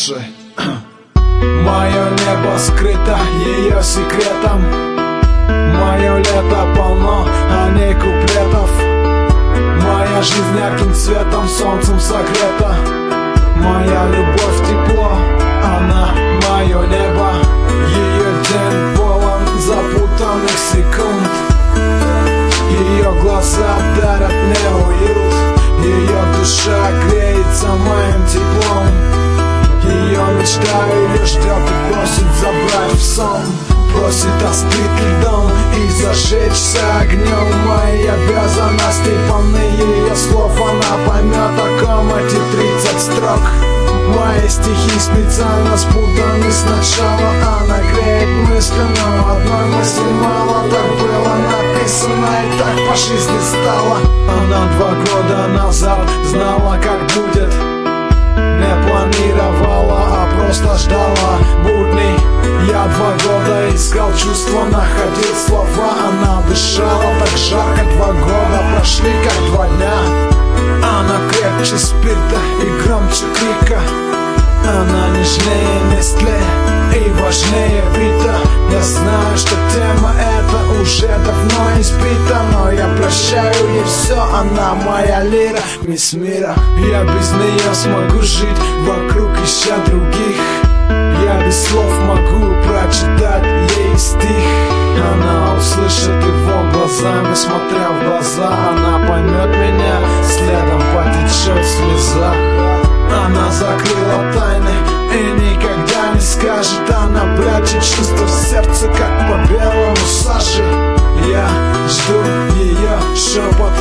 Слушай, мое небо скрыто ее секретом, мое лето полно о ней куплетов. Моя жизнь ярким цветом, солнцем согрета. Моя любовь тепло, она мое небо. Ее день полон запутанных секунд. Ее глаза дарят мне уют. Ее душа греется моим теплом. Ее мечта ее ждет и просит забрать в сон. Просит остыть льдом и зажечься огнем. Мои обязанности полны ее слов. Она поймет, о ком эти 30 строк. Мои стихи специально спутаны сначала. Она греет мысли, но одной мысли мало. Так было написано и так по жизни стало. Она 2 года назад знала, как будет. Не планировала, а просто ждала будней. Я 2 года искал чувства, находил слова. Она дышала так жарко, 2 года прошли как 2 дня. Она крепче спирта и громче крика. Она нежнее Нестле и важнее бита. Я знаю, что тема эта уже давно избита, но я прощаю ей все, она моя лира, мисс мира. Я без нее смогу жить, вокруг ища других. Я без слов могу прочитать ей стих. Она услышит его глазами, смотря в глаза. Она поймет меня, следом потечет слеза. Она закрыла тайны и никогда не скажет. Она прячет чувства в сердце, как по белому саже. Я жду ее шепот